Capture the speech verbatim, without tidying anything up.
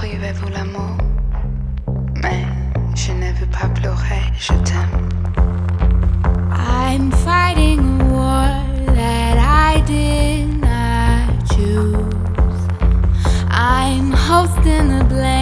écrivez-vous l'amour? Mais je ne veux pas pleurer, je t'aime. I'm fighting a war that I did not choose. I'm hosting the blame.